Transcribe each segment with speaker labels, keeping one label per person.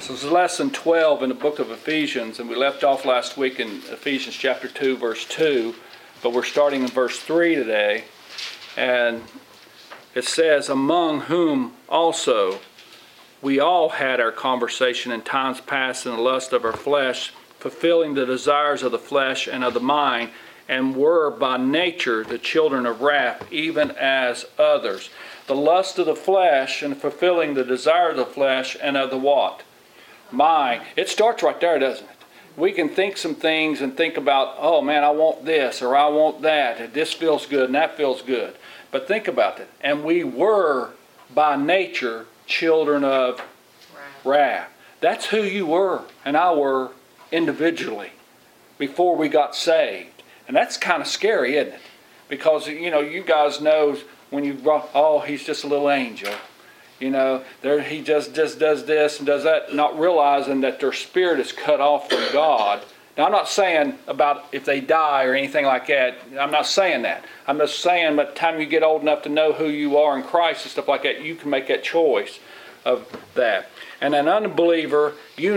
Speaker 1: So this is lesson 12 in the book of Ephesians, and we left off last week in Ephesians chapter 2, verse 2, but we're starting in verse 3 today, and it says, among whom also we all had our conversation in times past in the lust of our flesh, fulfilling the desires of the flesh and of the mind, and were by nature the children of wrath, even as others. The lust of the flesh and fulfilling the desire of the flesh and of the what? Mind. It starts right there, doesn't it? We can think some things and think about, oh man, I want this or I want that. This feels good and that feels good. But think about it. And we were by nature children of wrath. That's who you were and I were individually before we got saved. And that's kind of scary, isn't it? Because, you guys know when you brought, oh, he's just a little angel. He just does this and does that, not realizing that their spirit is cut off from God. Now, I'm not saying about if they die or anything like that. I'm not saying that. I'm just saying by the time you get old enough to know who you are in Christ and stuff like that, you can make that choice of that. And an unbeliever,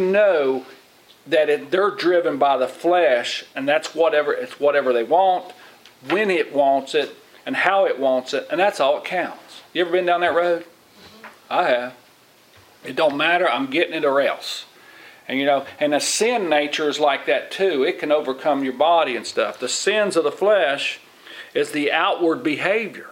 Speaker 1: that they're driven by the flesh, and it's whatever they want, when it wants it, and how it wants it, and that's all that counts. You ever been down that road? I have. It don't matter. I'm getting it or else. And the sin nature is like that too. It can overcome your body and stuff. The sins of the flesh is the outward behavior.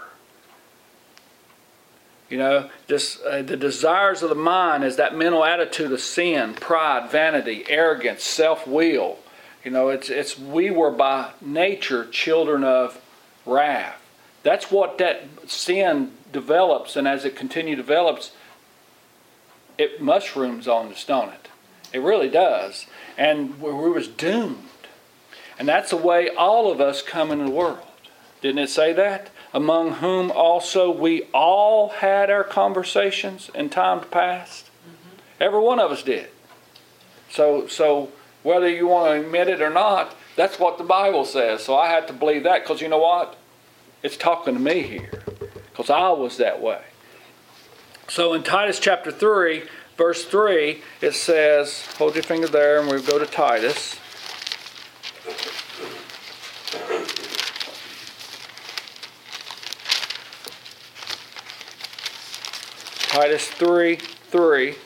Speaker 1: The desires of the mind is that mental attitude of sin, pride, vanity, arrogance, self-will. We were by nature children of wrath. That's what that sin develops, and as it develops, it mushrooms on us, don't it? It really does. And we was doomed. And that's the way all of us come into the world. Didn't it say that? Among whom also we all had our conversations in times past. Mm-hmm. Every one of us did. So whether you want to admit it or not, that's what the Bible says. So I have to believe that, because you know what? It's talking to me here, because I was that way. So in Titus chapter 3, verse 3, it says, hold your finger there and we'll go to Titus. Titus 3:3.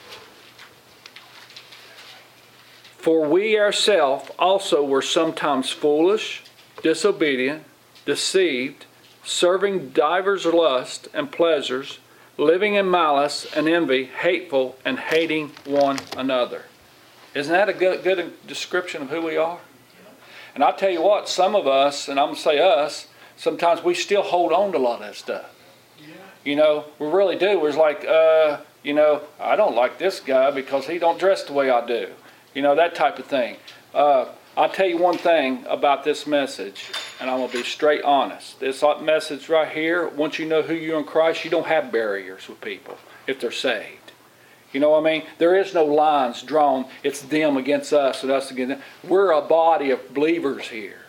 Speaker 1: For we ourselves also were sometimes foolish, disobedient, deceived, serving divers lusts and pleasures, living in malice and envy, hateful, and hating one another. Isn't that a good description of who we are? And I'll tell you what, some of us, and I'm going to say us, sometimes we still hold on to a lot of that stuff. We really do. We're like, I don't like this guy because he don't dress the way I do. That type of thing. I'll tell you one thing about this message, and I'm going to be straight honest. This message right here, once you know who you are in Christ, you don't have barriers with people if they're saved. You know what I mean? There is no lines drawn. It's them against us and us against them. We're a body of believers here.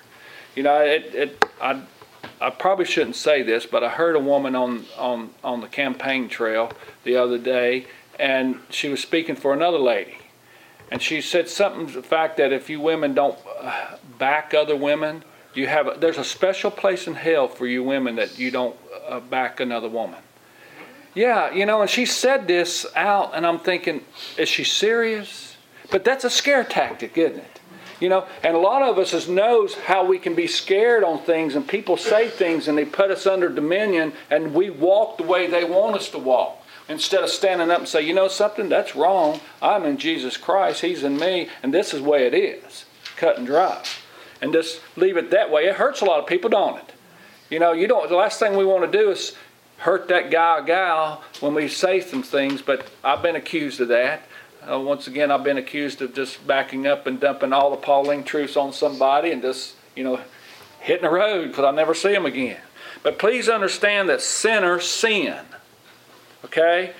Speaker 1: I probably shouldn't say this, but I heard a woman on the campaign trail the other day, and she was speaking for another lady. And she said something to the fact that if you women don't back other women, there's a special place in hell for you women that you don't back another woman. Yeah, and she said this out, and I'm thinking, is she serious? But that's a scare tactic, isn't it? And a lot of us knows how we can be scared on things, and people say things and they put us under dominion, and we walk the way they want us to walk. Instead of standing up and say, something, that's wrong. I'm in Jesus Christ. He's in me. And this is the way it is. Cut and dry. And just leave it that way. It hurts a lot of people, don't it? The last thing we want to do is hurt that guy or gal when we say some things. But I've been accused of that. Once again, I've been accused of just backing up and dumping all the Pauline truths on somebody and just, hitting the road because I'll never see them again. But please understand that sinners sin. Okay?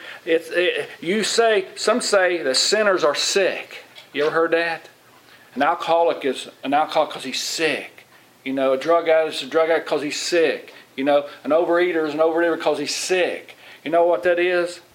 Speaker 1: Some say that sinners are sick. You ever heard that? An alcoholic is an alcoholic because he's sick. A drug addict is a drug addict because he's sick. An overeater is an overeater because he's sick. You know what that is?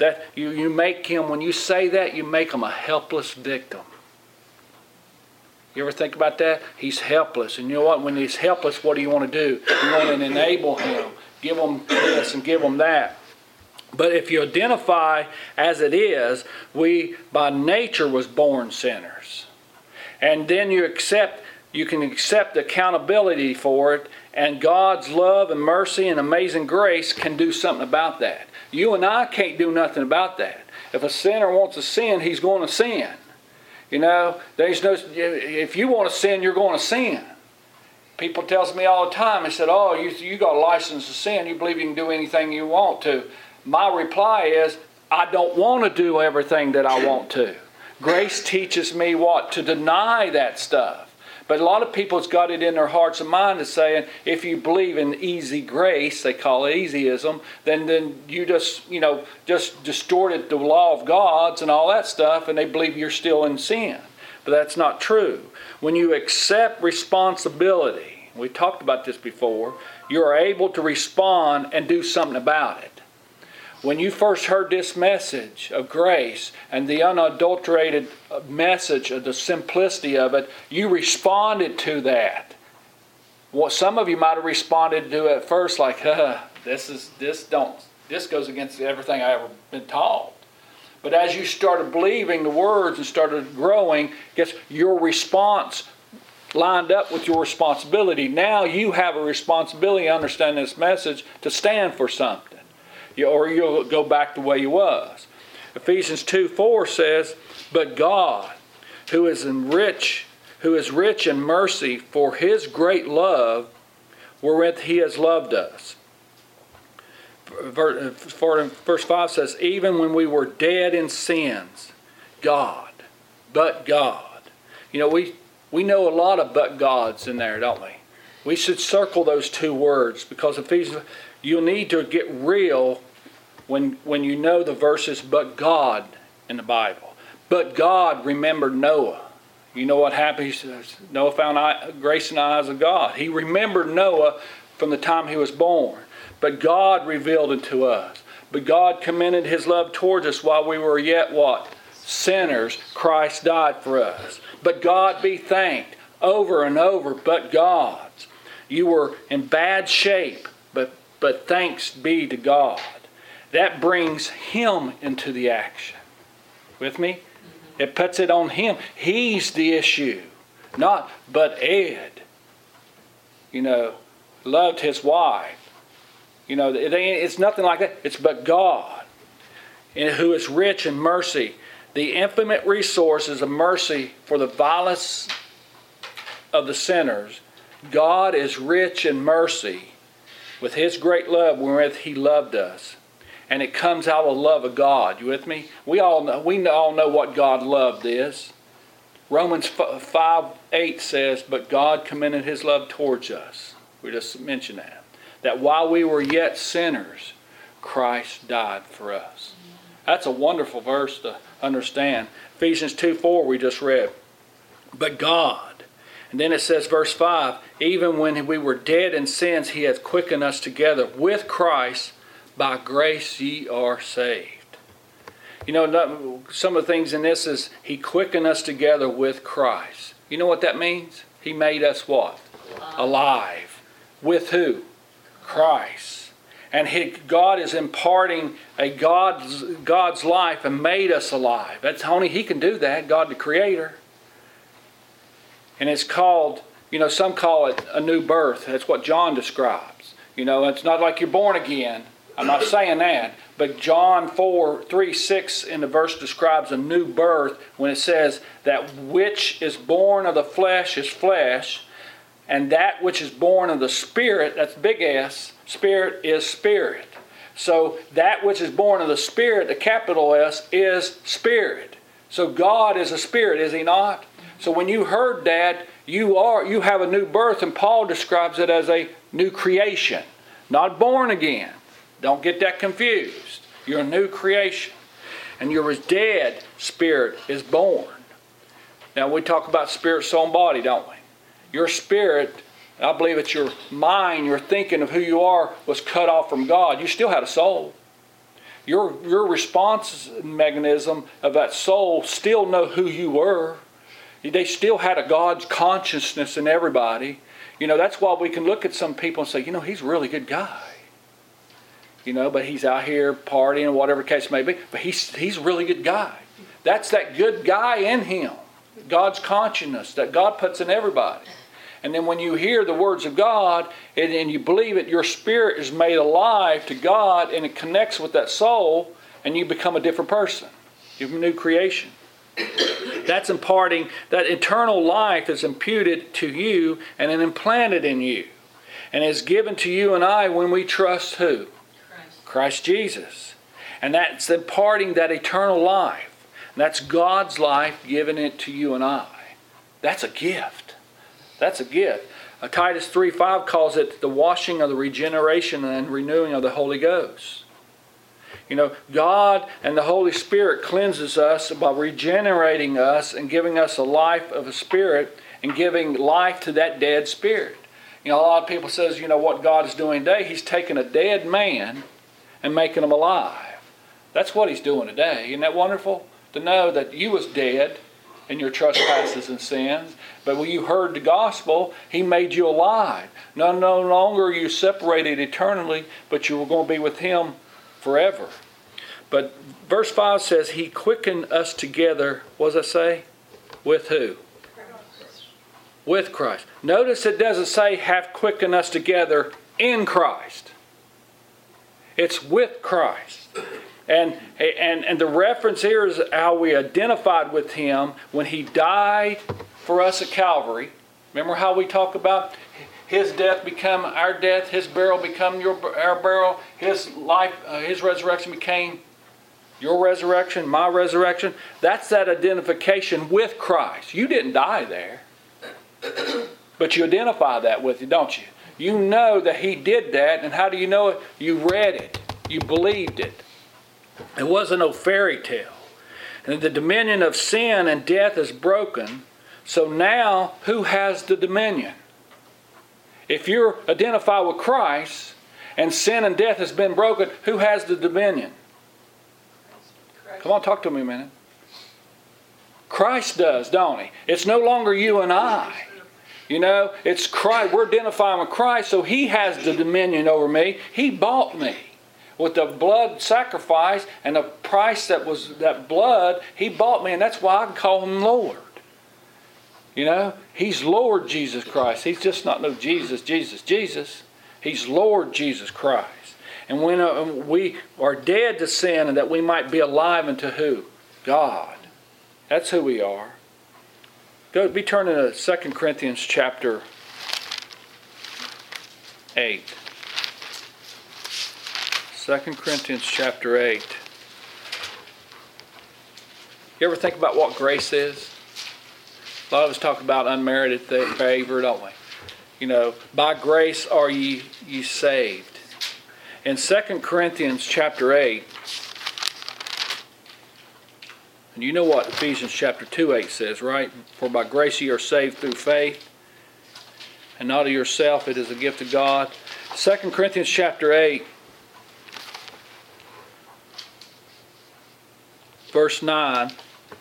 Speaker 1: That you make him, when you say that, you make him a helpless victim. You ever think about that? He's helpless. And you know what? When he's helpless, what do you want to do? You want to enable him. Give him this and give him that. But if you identify as it is, we by nature was born sinners. And then you can accept accountability for it, and God's love and mercy and amazing grace can do something about that. You and I can't do nothing about that. If a sinner wants to sin, he's going to sin. You know, if you want to sin, you're going to sin. People tell me all the time, they said, oh, you got a license to sin. You believe you can do anything you want to. My reply is, I don't want to do everything that I want to. Grace teaches me what? To deny that stuff. But a lot of people's got it in their hearts and minds of saying, if you believe in easy grace, they call it easyism, then you just distorted the law of God's and all that stuff, and they believe you're still in sin. But that's not true. When you accept responsibility, we talked about this before, you are able to respond and do something about it. When you first heard this message of grace and the unadulterated message of the simplicity of it, you responded to that. Well, some of you might have responded to it at first like, this goes against everything I've ever been taught. But as you started believing the words and started growing, guess your response lined up with your responsibility. Now you have a responsibility to understand this message to stand for something. Or you'll go back the way you was. Ephesians 2:4 says, but God, who is rich in mercy for his great love, wherewith he has loved us. Verse 5 says, even when we were dead in sins, but God. You know, we know a lot of but gods in there, don't we? We should circle those two words, because Ephesians, you need to get real when you know the verses but God in the Bible. But God remembered Noah. You know what happened? He says, Noah found grace in the eyes of God. He remembered Noah from the time he was born. But God revealed it to us. But God commended his love towards us while we were yet what? Sinners. Christ died for us. But God be thanked over and over, but God's. You were in bad shape, but thanks be to God. That brings him into the action. With me? It puts it on him. He's the issue. Not, but Ed, loved his wife. It's nothing like that. It's but God, who is rich in mercy. The infinite resources of mercy for the vilest of the sinners. God is rich in mercy with his great love wherewith he loved us. And it comes out of the love of God. You with me? We all know what God loved is. Romans 5:8 says, but God commended his love towards us. We just mentioned that. That while we were yet sinners, Christ died for us. That's a wonderful verse to understand. Ephesians 2:4 we just read. But God. And then it says, verse 5, even when we were dead in sins, he hath quickened us together with Christ. By grace ye are saved. Some of the things in this is he quickened us together with Christ. You know what that means? He made us what? Alive. With who? Christ. And God is imparting God's life and made us alive. That's only he can do that, God the Creator. And it's called, some call it a new birth. That's what John describes. It's not like you're born again. I'm not saying that. But John 4:3-6 in the verse describes a new birth when it says that which is born of the flesh is flesh, and that which is born of the Spirit, that's big S, Spirit is spirit. So that which is born of the Spirit, the capital S, is spirit. So God is a spirit, is he not? So when you heard that, you have a new birth, and Paul describes it as a new creation, not born again. Don't get that confused. You're a new creation. And your dead spirit is born. Now we talk about spirit, soul, and body, don't we? Your spirit, I believe it's your mind, your thinking of who you are, was cut off from God. You still had a soul. your response mechanism of that soul still know who you were. They still had a God's consciousness in everybody. That's why we can look at some people and say, he's a really good guy. But he's out here partying, whatever the case may be. But he's a really good guy. That's that good guy in him. God's consciousness that God puts in everybody. And then when you hear the words of God and you believe it, your spirit is made alive to God and it connects with that soul and you become a different person. You're a new creation. That's imparting, that eternal life is imputed to you and then implanted in you. And is given to you and I when we trust who? Christ Jesus. And that's imparting that eternal life. And that's God's life given it to you and I. That's a gift. That's a gift. Titus 3:5 calls it the washing of the regeneration and renewing of the Holy Ghost. God and the Holy Spirit cleanses us by regenerating us and giving us a life of a spirit and giving life to that dead spirit. A lot of people says, what God is doing today, He's taking a dead man and making him alive. That's what He's doing today. Isn't that wonderful? To know that you was dead in your trespasses and sins, but when you heard the gospel, He made you alive. No longer are you separated eternally, but you were going to be with Him forever. But verse 5 says, He quickened us together, what does that say? With who? Christ. With Christ. Notice it doesn't say have quickened us together in Christ. It's with Christ. And the reference here is how we identified with Him when He died for us at Calvary. Remember how we talk about His death become our death, His burial become our burial, His life, His resurrection became your resurrection, my resurrection. That's that identification with Christ. You didn't die there, but you identify that with it, don't you? You know that He did that, and how do you know it? You read it. You believed it. It wasn't no fairy tale. And the dominion of sin and death is broken. So now, who has the dominion? If you're identified with Christ and sin and death has been broken, who has the dominion? Christ. Come on, talk to me a minute. Christ does, don't He? It's no longer you and I. It's Christ. We're identifying with Christ, so He has the dominion over me. He bought me. With the blood sacrifice and the price that was that blood, He bought me, and that's why I can call Him Lord. He's Lord Jesus Christ. He's just not no Jesus. He's Lord Jesus Christ. And when we are dead to sin and that we might be alive unto who? God. That's who we are. Be turning to 2 Corinthians chapter 8. 2 Corinthians chapter 8. You ever think about what grace is? A lot of us talk about unmerited favor, don't we? By grace are ye saved. In 2 Corinthians chapter 8, and you know what Ephesians chapter 2:8 says, right? For by grace ye are saved through faith, and not of yourself, it is a gift of God. 2 Corinthians chapter 8, verse 9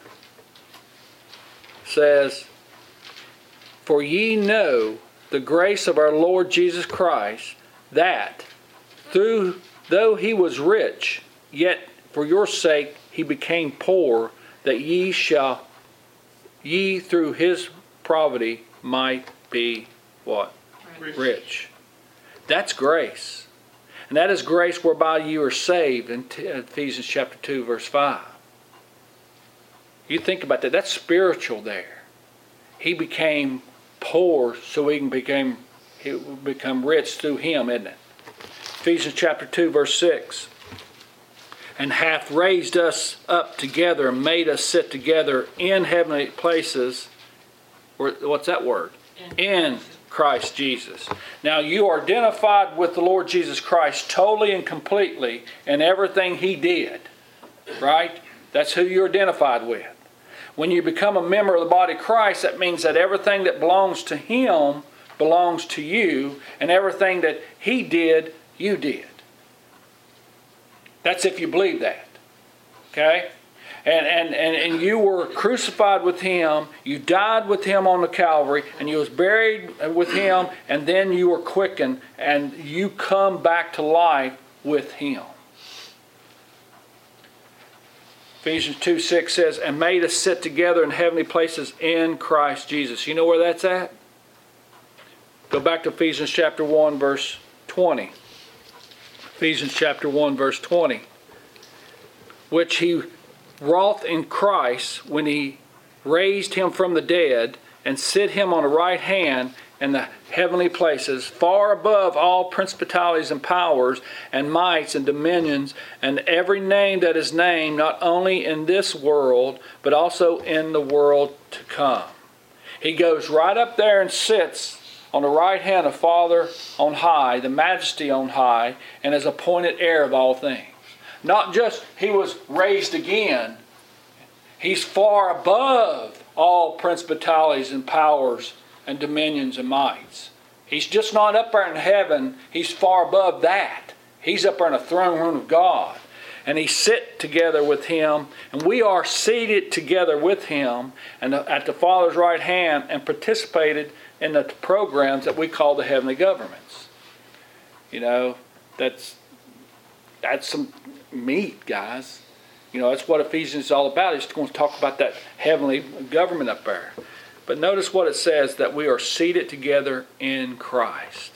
Speaker 1: says, For ye know the grace of our Lord Jesus Christ, that though He was rich, yet for your sake He became poor, that ye through His poverty might be what? Rich. That's grace. And that is grace whereby you are saved in Ephesians chapter 2 verse 5. You think about that. That's spiritual there. He became poor so he can become rich through Him, isn't it? Ephesians chapter 2 verse 6. And hath raised us up together and made us sit together in heavenly places. What's that word? In Christ Jesus. Now you are identified with the Lord Jesus Christ totally and completely in everything He did. Right? That's who you're identified with. When you become a member of the body of Christ, that means that everything that belongs to Him belongs to you, and everything that He did, you did. That's if you believe that. Okay? And you were crucified with Him, you died with Him on the Calvary, and you was buried with Him, and then you were quickened, and you come back to life with Him. Ephesians 2:6 says, and made us sit together in heavenly places in Christ Jesus. You know where that's at? Go back to Ephesians chapter 1, verse 20. Ephesians chapter 1, verse 20. Which He wrought in Christ when He raised Him from the dead and set Him on the right hand in the heavenly places, far above all principalities and powers and mights and dominions, and every name that is named, not only in this world, but also in the world to come. He goes right up there and sits on the right hand of Father on high, the Majesty on high, and is appointed heir of all things. Not just He was raised again, He's far above all principalities and powers and dominions and mights. He's just not up there in heaven. He's far above that. He's up there in the throne room of God. And He sit together with Him. And we are seated together with Him and at the Father's right hand and participated in the programs that we call the heavenly governments. You know, that's some meat, guys. You know, that's what Ephesians is all about. He's going to talk about that heavenly government up there. But notice what it says, that we are seated together in Christ.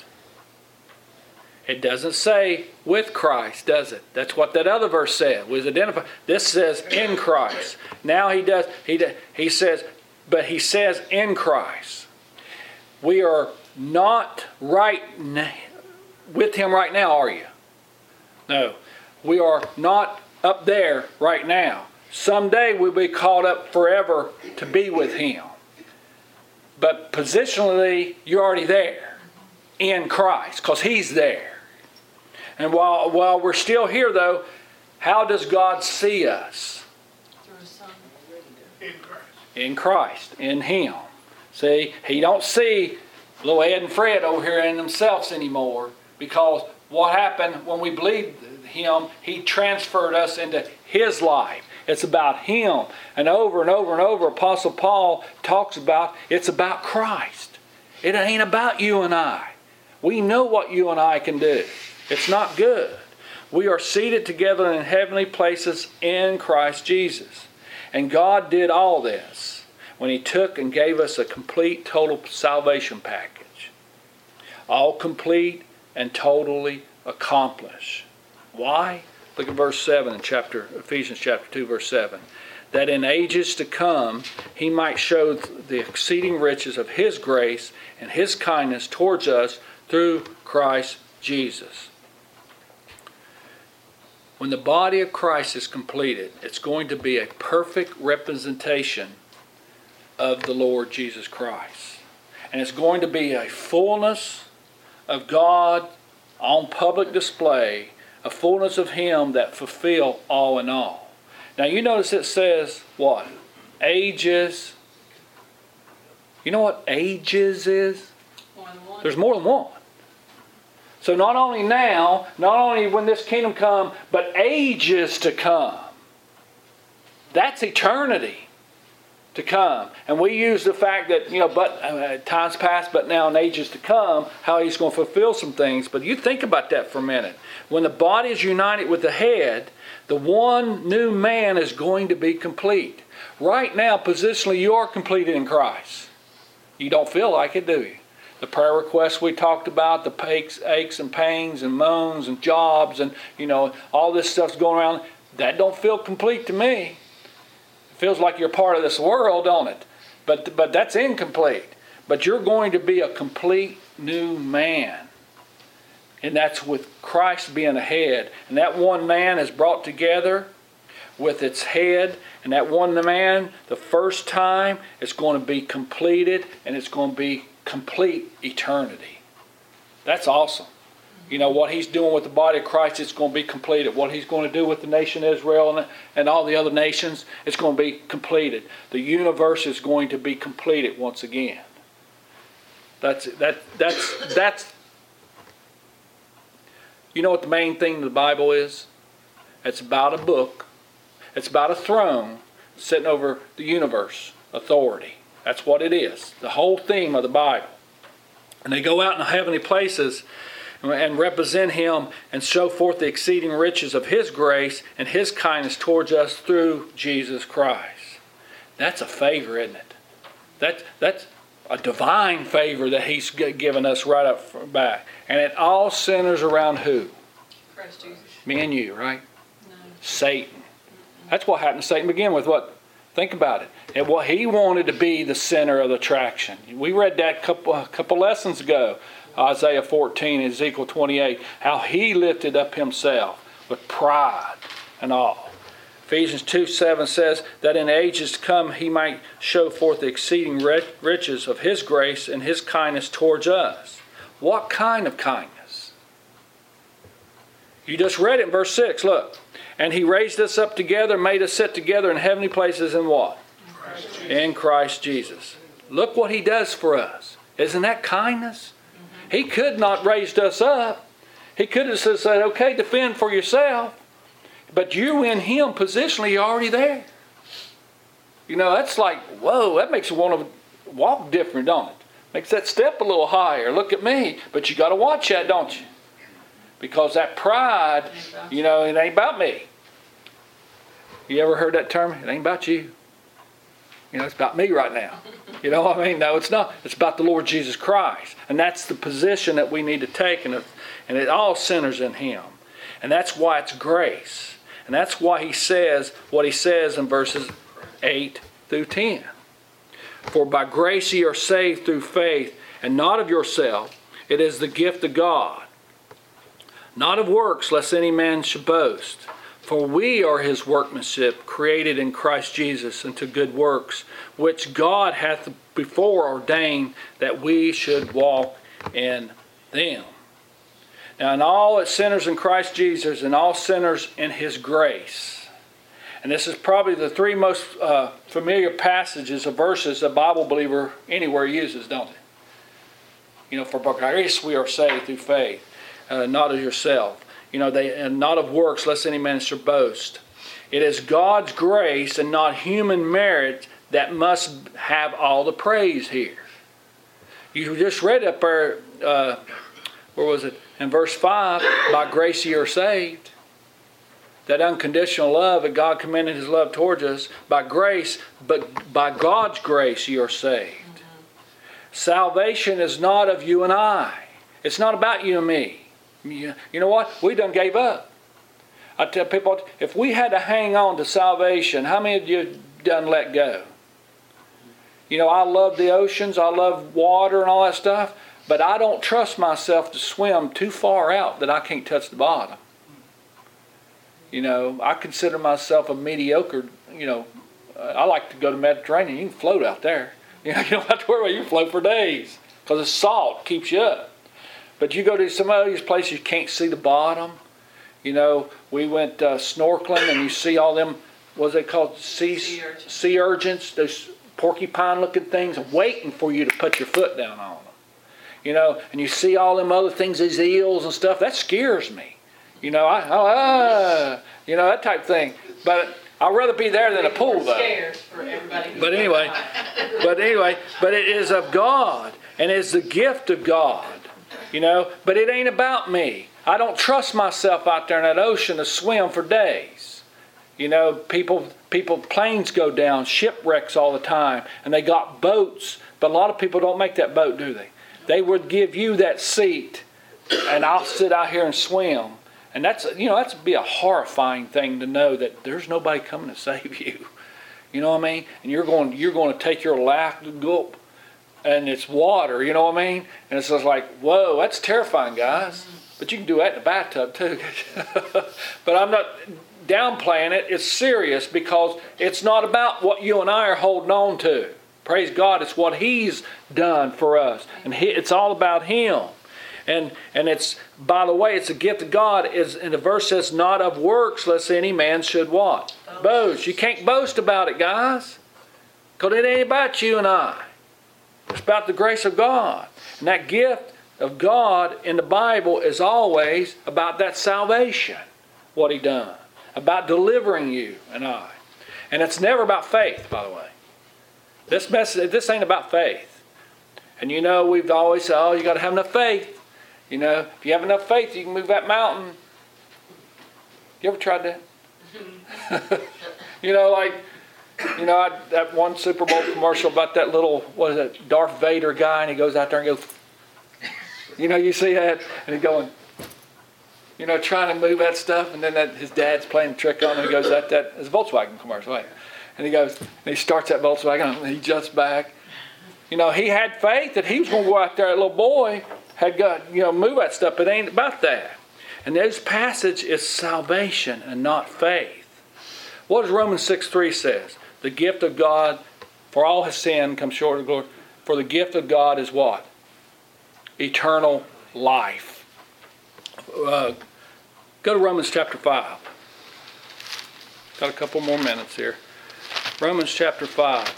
Speaker 1: It doesn't say with Christ, does it? That's what that other verse said. Was identified. This says in Christ. Now he says, but he says in Christ. We are not with Him right now, are you? No. We are not up there right now. Someday we'll be caught up forever to be with Him. But positionally, you're already there in Christ because He's there. And while we're still here, though, how does God see us?
Speaker 2: Through His Son.
Speaker 1: In Christ, in Him. See, He don't see little Ed and Fred over here in themselves anymore, because what happened when we believed Him, He transferred us into His life. It's about Him. And over and over and over, Apostle Paul talks about it's about Christ. It ain't about you and I. We know what you and I can do. It's not good. We are seated together in heavenly places in Christ Jesus. And God did all this when He took and gave us a complete, total salvation package. All complete and totally accomplished. Why? Look at verse 7 in Ephesians chapter 2, verse 7. That in ages to come He might show the exceeding riches of His grace and His kindness towards us through Christ Jesus. When the body of Christ is completed, it's going to be a perfect representation of the Lord Jesus Christ. And it's going to be a fullness of God on public display, a fullness of Him that fulfill all in all. Now you notice it says what? Ages. You know what ages is?
Speaker 2: More than one.
Speaker 1: There's more than one. So not only now, not only when this kingdom come, but ages to come. That's eternity to come. And we use the fact that, but times past, but now in ages to come, how He's going to fulfill some things. But you think about that for a minute. When the body is united with the head, the one new man is going to be complete. Right now, positionally, you are completed in Christ. You don't feel like it, do you? The prayer requests we talked about, the aches and pains and moans and jobs and, all this stuff's going around. That don't feel complete to me. It feels like you're part of this world, don't it? But that's incomplete. But you're going to be a complete new man. And that's with Christ being a head. And that one man is brought together with its head. And that one man, the first time, it's going to be completed. And it's going to be complete eternity. That's awesome. What He's doing with the body of Christ, it's going to be completed. What He's going to do with the nation of Israel and all the other nations, it's going to be completed. The universe is going to be completed once again. That's you know what the main thing of the Bible is? It's about a book. It's about a throne sitting over the universe, authority. That's what it is. The whole theme of the Bible. And they go out in the heavenly places and represent Him and show forth the exceeding riches of His grace and His kindness towards us through Jesus Christ. That's a favor, isn't it? That's a divine favor that He's given us right up back. And it all centers around who?
Speaker 2: Christ Jesus.
Speaker 1: Me and you, right?
Speaker 2: No.
Speaker 1: Satan. That's what happened to Satan to begin with. What? Think about it. And what he wanted to be the center of the attraction. We read that a couple lessons ago. Isaiah 14, Ezekiel 28. How he lifted up himself with pride and all. Ephesians 2:7 says that in ages to come he might show forth the exceeding riches of his grace and his kindness towards us. What kind of kindness? You just read it in verse 6. Look. And He raised us up together, made us sit together in heavenly places in what? In Christ Jesus. Look what He does for us. Isn't that kindness? He could not raised us up. He could have said, okay, defend for yourself. But you in Him, positionally, you're already there. You know, that's like, whoa, that makes you want to walk different, don't it? Makes that step a little higher. Look at me. But you got to watch that, don't you? Because that pride, you know, it ain't about me. You ever heard that term? It ain't about you. You know, it's about me right now. You know what I mean? No, it's not. It's about the Lord Jesus Christ. And that's the position that we need to take. And it all centers in Him. And that's why it's grace. And that's why He says what He says in verses 8 through 10. For by grace ye are saved through faith, and not of yourself. It is the gift of God. Not of works, lest any man should boast. For we are His workmanship, created in Christ Jesus unto good works, which God hath before ordained that we should walk in them. Now, in all it centers in Christ Jesus, and all centers in His grace. And this is probably the three most familiar passages of verses a Bible believer anywhere uses, don't they? You know, for by grace we are saved through faith. Not of yourself. You know, and not of works, lest any man should boast. It is God's grace and not human merit that must have all the praise here. You just read up there, where was it? In verse 5, by grace ye are saved. That unconditional love that God commended His love towards us. By grace, but by God's grace ye are saved. Salvation is not of you and I. It's not about you and me. You know what? We done gave up. I tell people, if we had to hang on to salvation, how many of you done let go? You know, I love the oceans, I love water and all that stuff, but I don't trust myself to swim too far out that I can't touch the bottom. You know, I consider myself a mediocre, you know, I like to go to the Mediterranean. You can float out there. You know, you don't have to worry about it. You can float for days because the salt keeps you up. But you go to some of these places you can't see the bottom. You know, we went snorkeling and you see all them, what's they called? Sea urchins. Those porcupine-looking things waiting for you to put your foot down on them. You know, and you see all them other things, these eels and stuff. That scares me. You know, you know, that type of thing. But I'd rather be there than a pool, though. But anyway, but it is of God, and it's the gift of God. You know, but it ain't about me. I don't trust myself out there in that ocean to swim for days. You know, planes go down, shipwrecks all the time, and they got boats, but a lot of people don't make that boat, do they? They would give you that seat, and I'll sit out here and swim. And that's be a horrifying thing to know that there's nobody coming to save you. You know what I mean? And you're going to take your last gulp. And it's water, you know what I mean? And it's just like, whoa, that's terrifying, guys. But you can do that in the bathtub, too. But I'm not downplaying it. It's serious because it's not about what you and I are holding on to. Praise God, it's what He's done for us. And it's all about Him. And it's, by the way, it's a gift of God. And the verse says, not of works, lest any man should what? Boast. You can't boast about it, guys. Because it ain't about you and I. It's about the grace of God. And that gift of God in the Bible is always about that salvation, what He done. about delivering you and I. And it's never about faith, by the way. This ain't about faith. And you know, we've always said, oh, you got to have enough faith. You know, if you have enough faith, you can move that mountain. You ever tried that? That one Super Bowl commercial about that little, what is it, Darth Vader guy, and he goes out there and goes, you see that? And he's going, trying to move that stuff, and then his dad's playing a trick on him, and he goes, it's a Volkswagen commercial, right? And he goes, and he starts that Volkswagen, and he jumps back. He had faith that he was going to go out there, that little boy had got, move that stuff, but it ain't about that. And this passage is salvation and not faith. What does Romans 6:3 says? The gift of God, for all his sin comes short of glory. For the gift of God is what? Eternal life. Go to Romans chapter 5. Got a couple more minutes here. Romans chapter 5.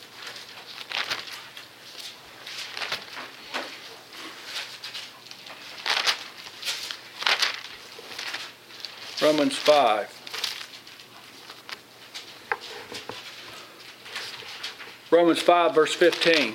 Speaker 1: Romans 5. Romans 5 verse 15.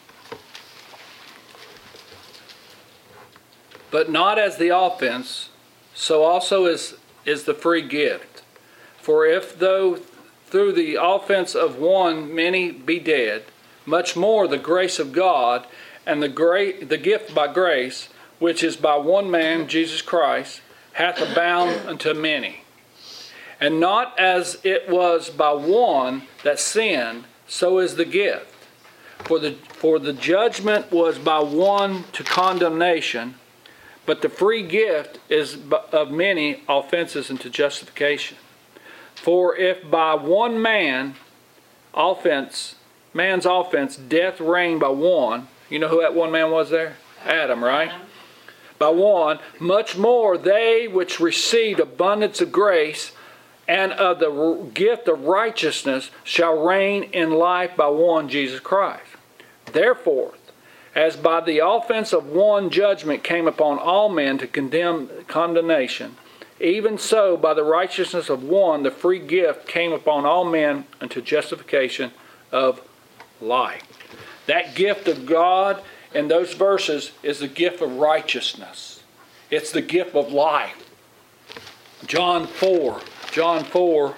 Speaker 1: But not as the offense, so also is the free gift. For if though through the offense of one many be dead, much more the grace of God and the gift by grace, which is by one man, Jesus Christ, hath abound unto many. And not as it was by one that sinned, so is the gift. For the judgment was by one to condemnation, but the free gift is of many offenses unto justification. For if by one man's offense, death reigned by one, you know who that one man was there? Adam, right? By one, much more they which received abundance of grace and of the gift of righteousness shall reign in life by one, Jesus Christ. Therefore, as by the offense of one judgment came upon all men to condemnation, even so by the righteousness of one the free gift came upon all men unto justification of life. That gift of God in those verses is the gift of righteousness. It's the gift of life. John 4. John 4.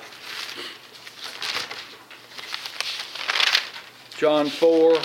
Speaker 1: John 4.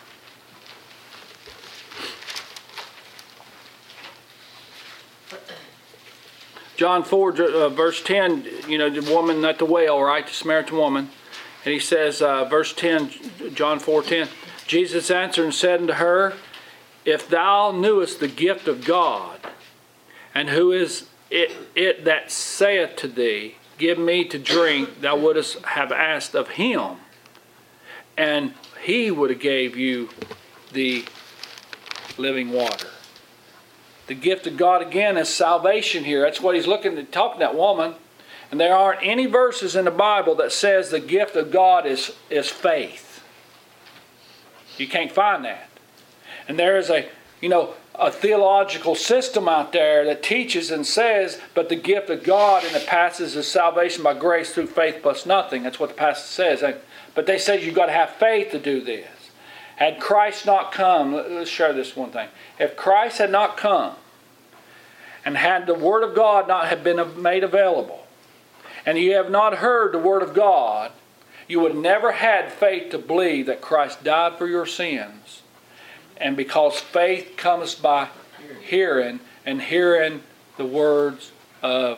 Speaker 1: John 4, verse 10, the woman at the well, right? The Samaritan woman. And he says, verse 10, John 4:10, Jesus answered and said unto her, if thou knewest the gift of God, and who is it that saith to thee, give me to drink, thou wouldst have asked of him, and he would have gave you the living water. The gift of God again is salvation here. That's what he's talking to that woman. And there aren't any verses in the Bible that says the gift of God is faith. You can't find that. And there is a theological system out there that teaches and says, but the gift of God in the passage is salvation by grace through faith plus nothing. That's what the passage says. But they said you've got to have faith to do this. Had Christ not come, let's share this one thing. If Christ had not come, and had the Word of God not have been made available, and you have not heard the Word of God, you would never had faith to believe that Christ died for your sins. And because faith comes by hearing, and hearing the words of...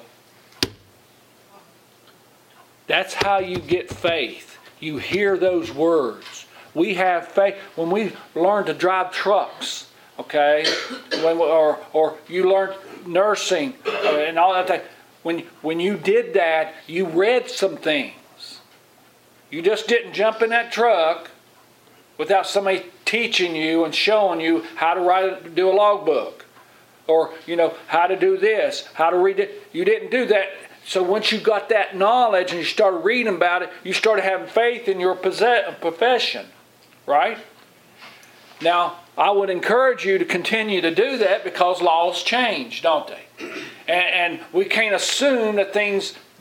Speaker 1: That's how you get faith. You hear those words. We have faith. When we learn to drive trucks, okay, or you learned nursing and all that thing, when you did that, you read some things. You just didn't jump in that truck without somebody teaching you and showing you how to do a logbook, or how to do this, how to read it. You didn't do that. So once you got that knowledge and you started reading about it, you started having faith in your profession. Right? Now, I would encourage you to continue to do that because laws change, don't they? And we can't assume that things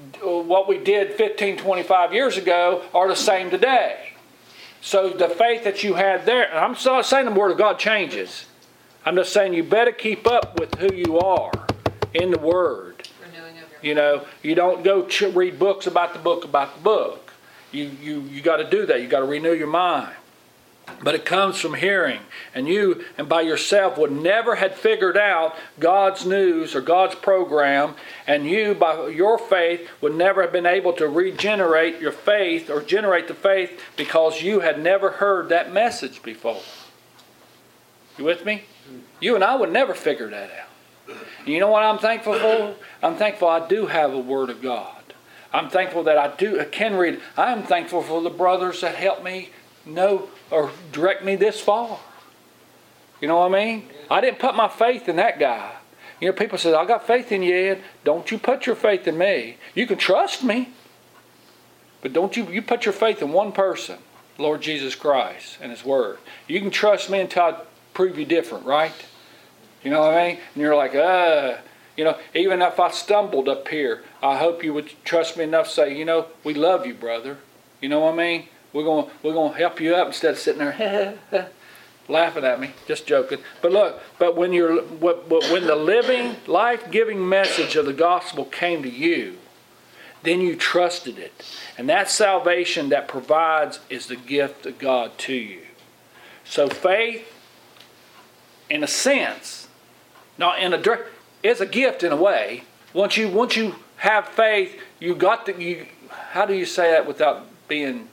Speaker 1: what we did 15, 25 years ago are the same today. So the faith that you had there, and I'm not saying the Word of God changes. I'm just saying you better keep up with who you are in the Word.
Speaker 2: Renewing of your
Speaker 1: You know, you don't go read books about the book. You got to do that. You got to renew your mind. But it comes from hearing. And you, and by yourself, would never had figured out God's news or God's program. And you, by your faith, would never have been able to regenerate your faith or generate the faith because you had never heard that message before. You with me? You and I would never figure that out. And you know what I'm thankful for? I'm thankful I do have a Word of God. I'm thankful that I can read. I'm thankful for the brothers that helped me know or direct me this far. You know what I mean? I didn't put my faith in that guy. You know, people say, I got faith in you, Ed. Don't you put your faith in me. You can trust me. But don't you put your faith in one person, Lord Jesus Christ and His Word. You can trust me until I prove you different, right? You know what I mean? And you're like, you know, even if I stumbled up here, I hope you would trust me enough to say, you know, we love you, brother. You know what I mean? We're going to help you up instead of sitting there laughing at me, just joking. But look, when the living, life-giving message of the gospel came to you, then you trusted it. And that salvation that provides is the gift of God to you. So faith, in a sense, not in a direct, is a gift in a way. Once you have faith, you got to. How do you say that without being?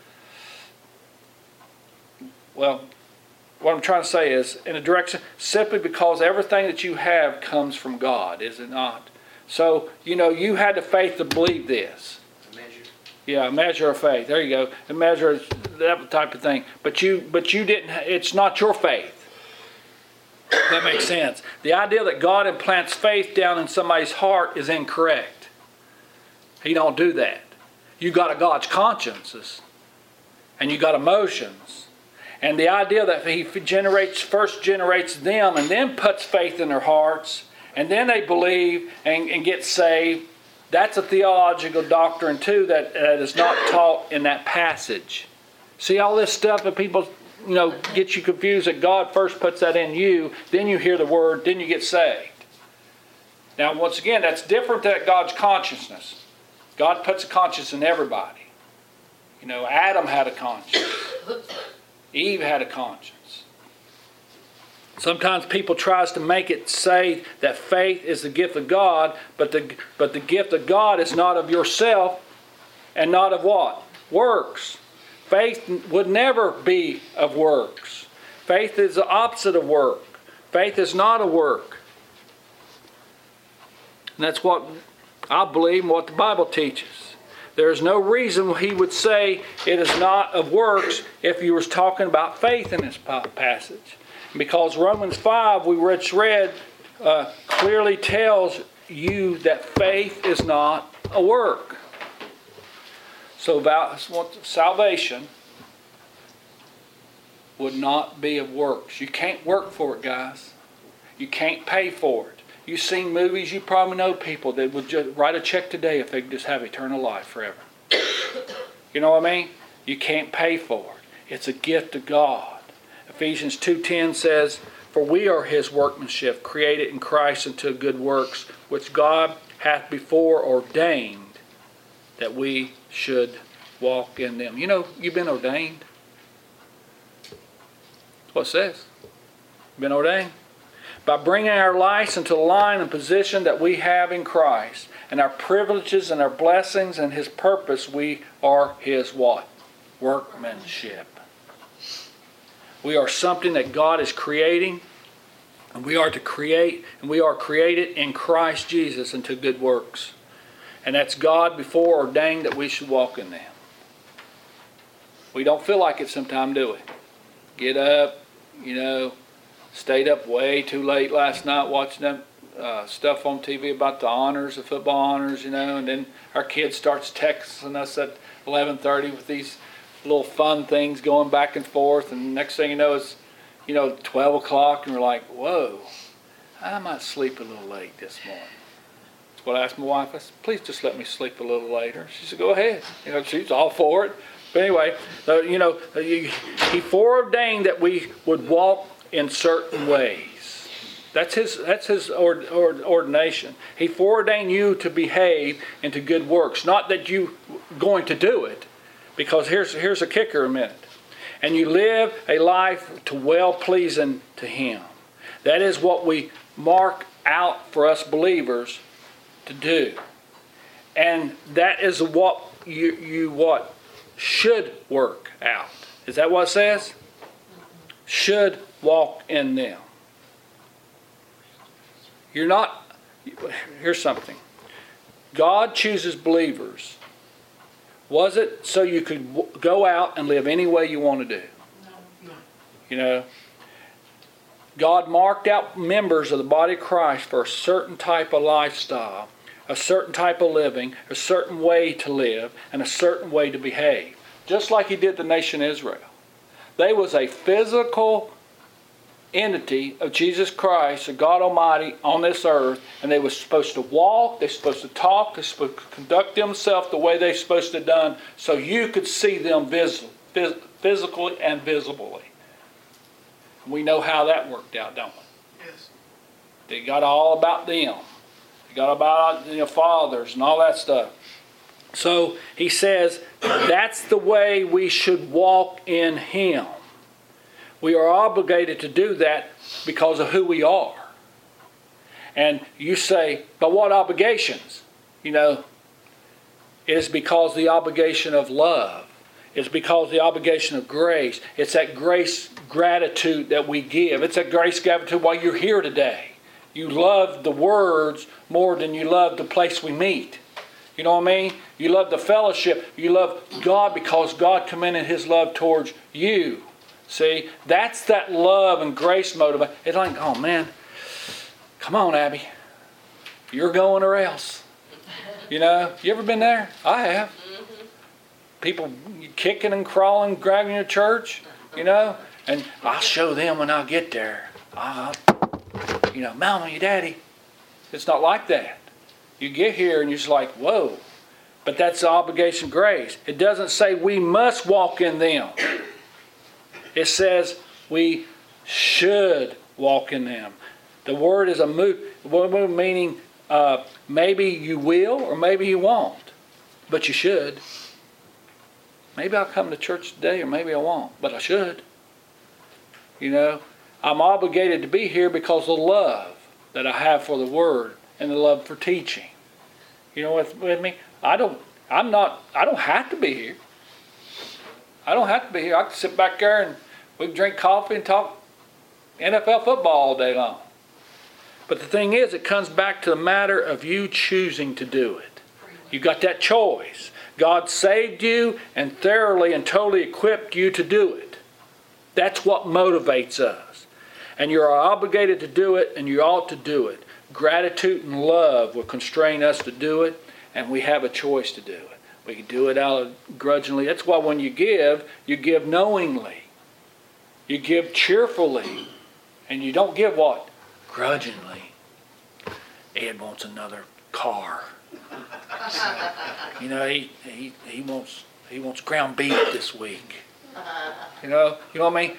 Speaker 1: Well, what I'm trying to say is, in a direction, simply because everything that you have comes from God, is it not? So, you know, you had the faith to believe this.
Speaker 3: A measure.
Speaker 1: Yeah, a measure of faith. There you go. A measure of that type of thing. But you didn't. It's not your faith. That makes sense. The idea that God implants faith down in somebody's heart is incorrect. He don't do that. You got a God's consciences, and you got emotions. And the idea that He first generates them and then puts faith in their hearts and then they believe and get saved, that's a theological doctrine too that is not taught in that passage. See all this stuff that people, you know, get you confused that God first puts that in you, then you hear the Word, then you get saved. Now once again, that's different than God's consciousness. God puts a conscience in everybody. You know, Adam had a conscience. Eve had a conscience. Sometimes people tries to make it say that faith is the gift of God, but the gift of God is not of yourself and not of what? Works. Faith would never be of works. Faith is the opposite of work. Faith is not a work. And that's what I believe and what the Bible teaches. There is no reason He would say it is not of works if He was talking about faith in this passage. Because Romans 5, we just read, clearly tells you that faith is not a work. So salvation would not be of works. You can't work for it, guys. You can't pay for it. You've seen movies, you probably know people that would just write a check today if they could just have eternal life forever. You know what I mean? You can't pay for it. It's a gift of God. Ephesians 2:10 says, For we are His workmanship, created in Christ unto good works, which God hath before ordained that we should walk in them. You know, you've been ordained. That's what it says. You've been ordained. By bringing our lives into the line and position that we have in Christ, and our privileges and our blessings and His purpose, we are His what? Workmanship. We are something that God is creating, and we are to create, and we are created in Christ Jesus unto good works. And that's God before ordained that we should walk in them. We don't feel like it sometimes, do we? Get up, you know, stayed up way too late last night watching them stuff on TV about the honors, the football honors, you know, and then our kid starts texting us at 11:30 with these little fun things going back and forth, and next thing you know it's, you know, 12 o'clock, and we're like, whoa, I might sleep a little late this morning. Well, I asked my wife, I said, please just let me sleep a little later. She said, go ahead. She's all for it. But anyway, he foreordained that we would walk in certain ways. That's his ordination. He foreordained you to behave into good works. Not that you going to do it, because here's a kicker a minute. And you live a life to well-pleasing to Him. That is what we mark out for us believers to do. And that is what you should work out. Is that what it says? Should walk in them. Here's something. God chooses believers. Was it so you could go out and live any way you want to do? No. God marked out members of the body of Christ for a certain type of lifestyle, a certain type of living, a certain way to live, and a certain way to behave. Just like He did the nation Israel. They was a physical entity of Jesus Christ, of God Almighty on this earth, and they were supposed to walk, they're supposed to talk, they're supposed to conduct themselves the way they're supposed to have done, so you could see them physically and visibly. We know how that worked out, don't we?
Speaker 3: Yes.
Speaker 1: They got all about them. They got about fathers and all that stuff. So he says that's the way we should walk in Him. We are obligated to do that because of who we are. And you say, but what obligations? It is because the obligation of love. It's because the obligation of grace. It's that grace gratitude that we give. It's that grace gratitude while you're here today. You love the words more than you love the place we meet. You know what I mean? You love the fellowship. You love God because God commended His love towards you. See, that's that love and grace motive. It's like, oh man, come on, Abby. You're going or else. You ever been there? I have. People kicking and crawling, grabbing your church, and I'll show them when I get there. Mama, your daddy. It's not like that. You get here and you're just like, whoa. But that's the obligation of grace. It doesn't say we must walk in them. It says we should walk in them. The word is a mood, meaning maybe you will or maybe you won't. But you should. Maybe I'll come to church today or maybe I won't. But I should. I'm obligated to be here because of the love that I have for the Word and the love for teaching. With me? I don't have to be here. I don't have to be here. I can sit back there and we can drink coffee and talk NFL football all day long. But the thing is, it comes back to the matter of you choosing to do it. You got that choice. God saved you and thoroughly and totally equipped you to do it. That's what motivates us. And you're obligated to do it, and you ought to do it. Gratitude and love will constrain us to do it, and we have a choice to do it. We can do it out of grudgingly. That's why when you give knowingly. You give cheerfully. And you don't give what? Grudgingly. Ed wants another car. He wants ground beef this week. You know what I mean?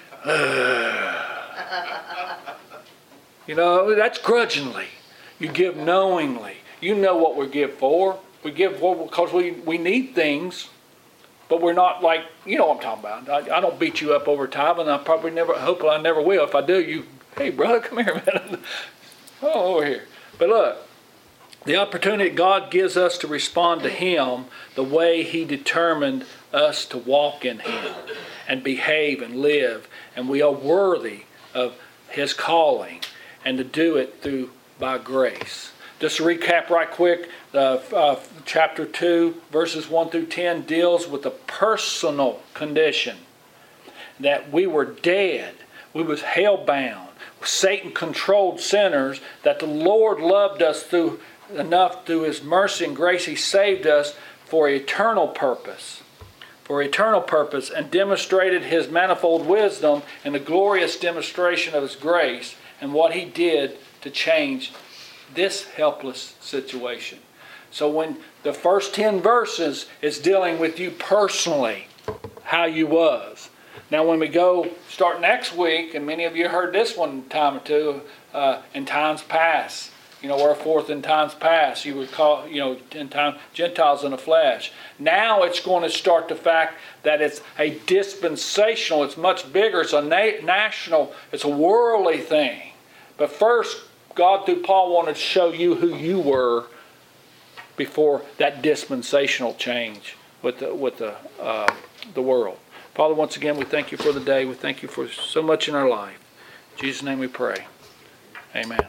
Speaker 1: That's grudgingly. You give knowingly. You know what we give for. We give because we need things, but we're not like, you know what I'm talking about. I don't beat you up over time, and I probably hope I never will. If I do, hey brother, come here, man. Oh, over here. But look, the opportunity God gives us to respond to Him the way He determined us to walk in Him and behave and live, and we are worthy of His calling, and to do it by grace. Just to recap right quick, chapter 2, verses 1 through 10 deals with the personal condition that we were dead. We was hell-bound. Satan-controlled sinners, that the Lord loved us enough through His mercy and grace. He saved us for eternal purpose. And demonstrated His manifold wisdom and the glorious demonstration of His grace and what He did to change this helpless situation. So when the first 10 verses is dealing with you personally, how you was. Now when we go start next week, and many of you heard this one time or two, in times past. Wherefore in times past you would call, in time Gentiles in the flesh. Now it's going to start the fact that it's a dispensational, it's much bigger, it's a national, it's a worldly thing. But first, God through Paul wanted to show you who you were before that dispensational change with the world. Father, once again, we thank you for the day. We thank you for so much in our life. In Jesus' name we pray. Amen.